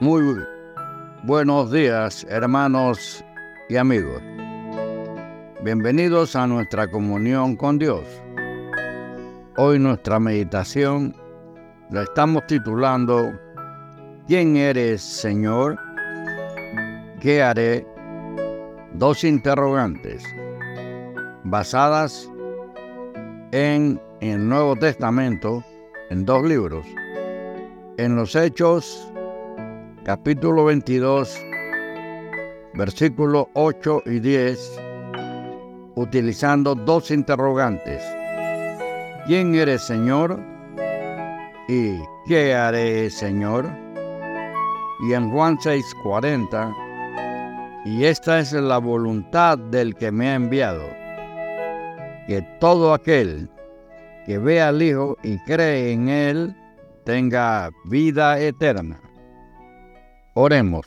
Muy buenos días, hermanos y amigos. Bienvenidos a nuestra comunión con Dios. Hoy nuestra meditación la estamos titulando ¿Quién eres, Señor? ¿Qué haré? Dos interrogantes basadas en el Nuevo Testamento, en dos libros. En los Hechos, capítulo 22, versículos 8 y 10, utilizando dos interrogantes. ¿Quién eres, Señor? ¿Y qué haré, Señor? Y en Juan 6:40, y esta es la voluntad del que me ha enviado, que todo aquel que ve al Hijo y cree en Él tenga vida eterna. Oremos.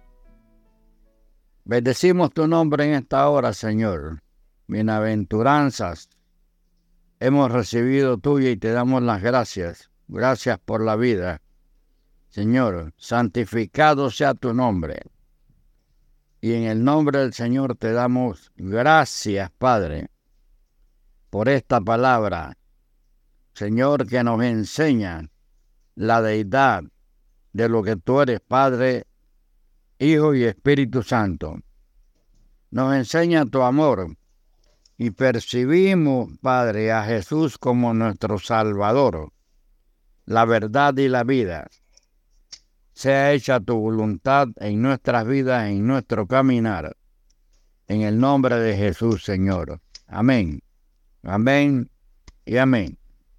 Bendecimos tu nombre en esta hora, Señor. Bienaventuranzas hemos recibido tuya y te damos las gracias. Gracias por la vida. Señor, santificado sea tu nombre. Y en el nombre del Señor te damos gracias, Padre, por esta palabra, Señor, que nos enseña la deidad de lo que tú eres, Padre, Hijo y Espíritu Santo. Nos enseña tu amor y percibimos, Padre, a Jesús como nuestro Salvador, la verdad y la vida. Sea hecha tu voluntad en nuestras vidas, en nuestro caminar. En el nombre de Jesús, Señor. Amén. Amén y amén.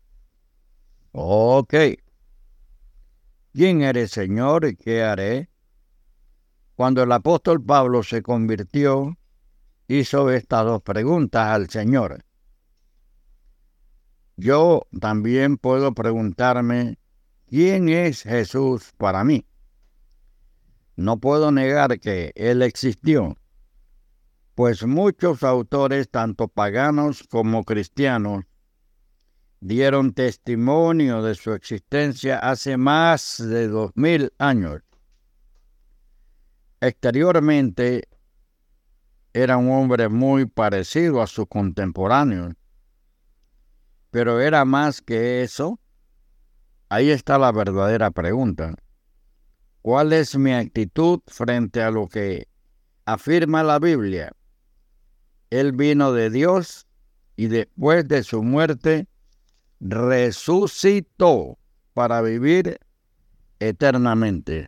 Ok. ¿Quién eres, Señor, y qué haré? Cuando el apóstol Pablo se convirtió, hizo estas dos preguntas al Señor. Yo también puedo preguntarme, ¿quién es Jesús para mí? No puedo negar que Él existió, pues muchos autores, tanto paganos como cristianos, dieron testimonio de su existencia hace más de 2000 años. Exteriormente, era un hombre muy parecido a sus contemporáneos, pero era más que eso. Ahí está la verdadera pregunta. ¿Cuál es mi actitud frente a lo que afirma la Biblia? Él vino de Dios y después de su muerte resucitó para vivir eternamente.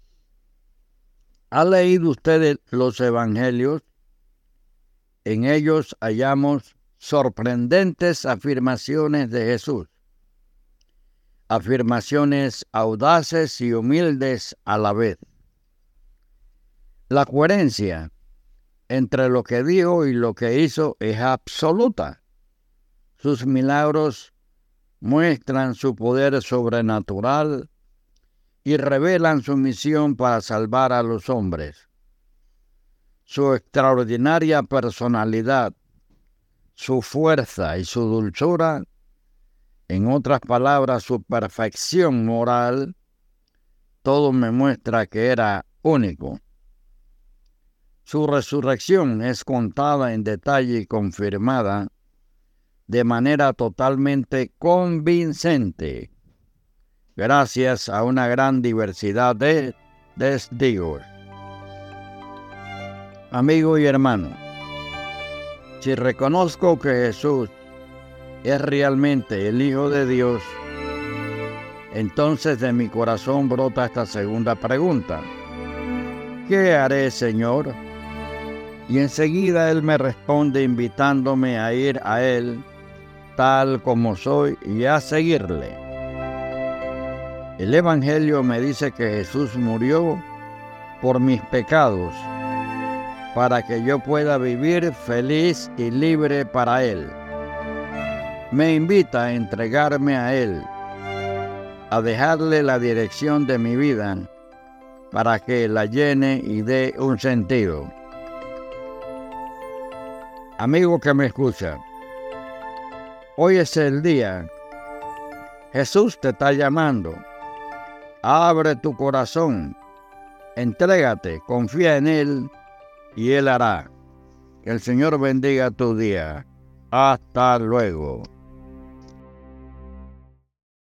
¿Ha leído usted los evangelios? En ellos hallamos sorprendentes afirmaciones de Jesús. Afirmaciones audaces y humildes a la vez. La coherencia entre lo que dijo y lo que hizo es absoluta. Sus milagros muestran su poder sobrenatural y revelan su misión para salvar a los hombres. Su extraordinaria personalidad, su fuerza y su dulzura, en otras palabras, su perfección moral, todo me muestra que era único. Su resurrección es contada en detalle y confirmada de manera totalmente convincente, gracias a una gran diversidad de testigos. Amigo y hermano, si reconozco que Jesús es realmente el Hijo de Dios, entonces de mi corazón brota esta segunda pregunta. ¿Qué haré, Señor? Y enseguida Él me responde invitándome a ir a Él tal como soy y a seguirle. El Evangelio me dice que Jesús murió por mis pecados para que yo pueda vivir feliz y libre para Él. Me invita a entregarme a Él, a dejarle la dirección de mi vida para que la llene y dé un sentido. Amigo que me escucha, hoy es el día. Jesús te está llamando. Abre tu corazón Entrégate, confía en Él y Él hará. Que el Señor bendiga tu día. Hasta luego.